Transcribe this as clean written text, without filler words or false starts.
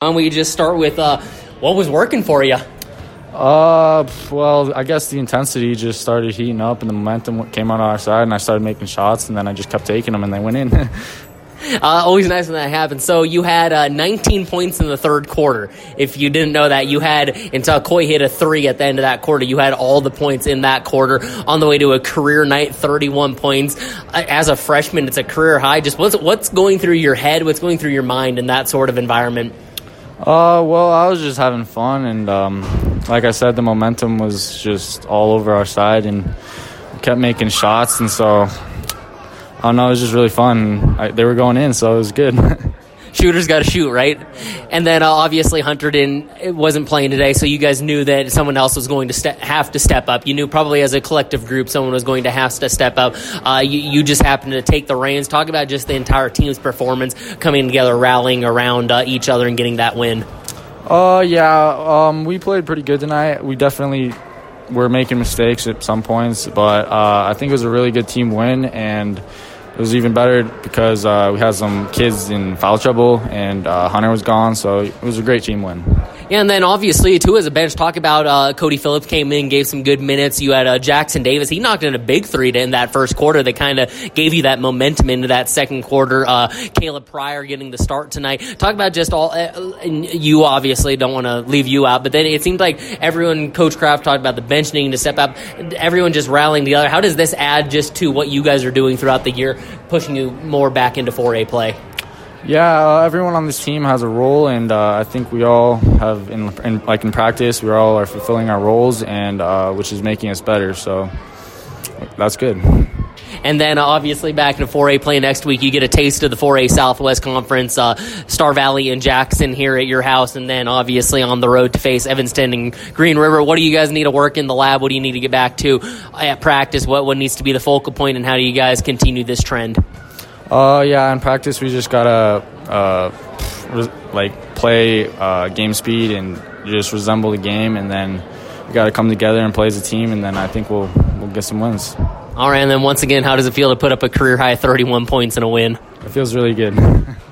don't we just start with what was working for you? Well, I guess the intensity just started heating up and the momentum came on our side, and I started making shots, and then I just kept taking them, and they went in. Always nice when that happens. So you had 19 points in the third quarter. If you didn't know that, you had, until Coy hit a 3 at the end of that quarter, you had all the points in that quarter on the way to a career night, 31 points. As a freshman, it's a career high. Just what's going through your head? What's going through your mind in that sort of environment? Well, I was just having fun, and like I said, the momentum was just all over our side, and we kept making shots, and so I don't know, it was just really fun. They were going in, so it was good. Shooters got to shoot, right? And then obviously Hunterdon wasn't playing today, so you guys knew that someone else was going to have to step up. You knew probably as a collective group someone was going to have to step up. You just happened to take the reins. Talk about just the entire team's performance, coming together, rallying around each other and getting that win. We played pretty good tonight. We definitely were making mistakes at some points, but I think it was a really good team win, and it was even better because we had some kids in foul trouble, and Hunter was gone, so it was a great team win. Yeah, and then obviously, too, as a bench, talk about Cody Phillips came in, gave some good minutes. You had Jackson Davis. He knocked in a big 3 to end that first quarter that kind of gave you that momentum into that second quarter. Caleb Pryor getting the start tonight. Talk about just all and you obviously don't want to leave you out, but then it seemed like everyone, Coach Kraft talked about the bench needing to step up, everyone just rallying together. How does this add just to what you guys are doing throughout the year, pushing you more back into 4A play? Yeah, everyone on this team has a role, and I think we all have, in practice, we all are fulfilling our roles, and which is making us better. So that's good. And then obviously back into 4A play next week, you get a taste of the 4A Southwest Conference, Star Valley and Jackson here at your house, and then obviously on the road to face Evanston and Green River. What do you guys need to work in the lab? What do you need to get back to at practice? What needs to be the focal point, and how do you guys continue this trend? In practice we just gotta play game speed and just resemble the game, and then we gotta come together and play as a team, and then I think we'll get some wins. All right, and then once again, how does it feel to put up a career high 31 points in a win? It feels really good.